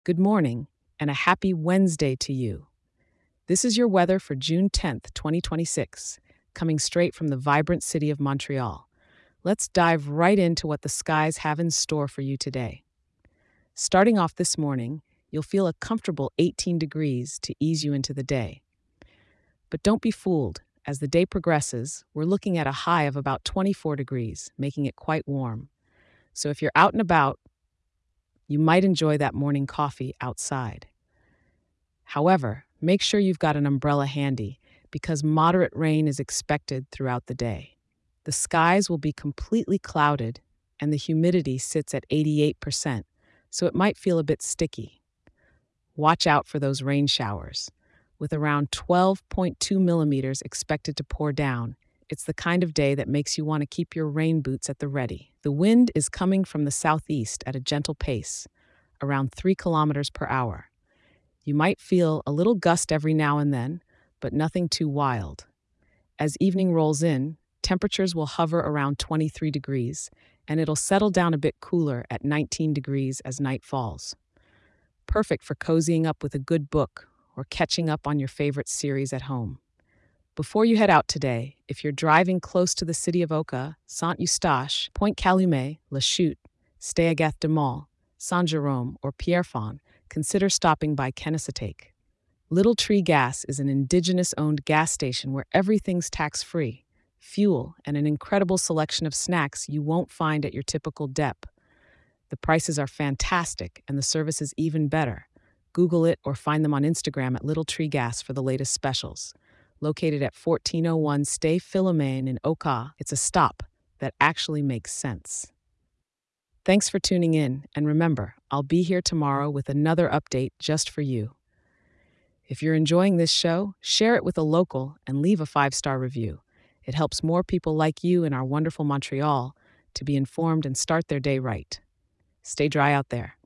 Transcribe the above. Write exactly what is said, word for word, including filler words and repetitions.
Good morning, and a happy Wednesday to you. This is your weather for June tenth, twenty twenty-six, coming straight from the vibrant city of Montreal. Let's dive right into what the skies have in store for you today. Starting off this morning, you'll feel a comfortable eighteen degrees to ease you into the day. But don't be fooled. As the day progresses, we're looking at a high of about twenty-four degrees, making it quite warm. So if you're out and about, you might enjoy that morning coffee outside. However, make sure you've got an umbrella handy because moderate rain is expected throughout the day. The skies will be completely clouded and the humidity sits at eighty-eight percent, so it might feel a bit sticky. Watch out for those rain showers. With around twelve point two millimeters expected to pour down, it's the kind of day that makes you want to keep your rain boots at the ready. The wind is coming from the southeast at a gentle pace, around three kilometers per hour. You might feel a little gust every now and then, but nothing too wild. As evening rolls in, temperatures will hover around twenty-three degrees, and it'll settle down a bit cooler at nineteen degrees as night falls. Perfect for cozying up with a good book or catching up on your favorite series at home. Before you head out today, if you're driving close to the city of Oka, Saint-Eustache, Pointe-Calumet, Lachute, Stay-Agathe-de-Mall, Saint-Jérôme, or Pierrefonds, consider stopping by Kennesatake. Little Tree Gas is an indigenous-owned gas station where everything's tax-free, fuel, and an incredible selection of snacks you won't find at your typical dep. The prices are fantastic, and the service is even better. Google it or find them on Instagram at Little Tree Gas for the latest specials. Located at fourteen oh one Stay Philomene in Oka, it's a stop that actually makes sense. Thanks for tuning in, and remember, I'll be here tomorrow with another update just for you. If you're enjoying this show, share it with a local and leave a five-star review. It helps more people like you in our wonderful Montreal to be informed and start their day right. Stay dry out there.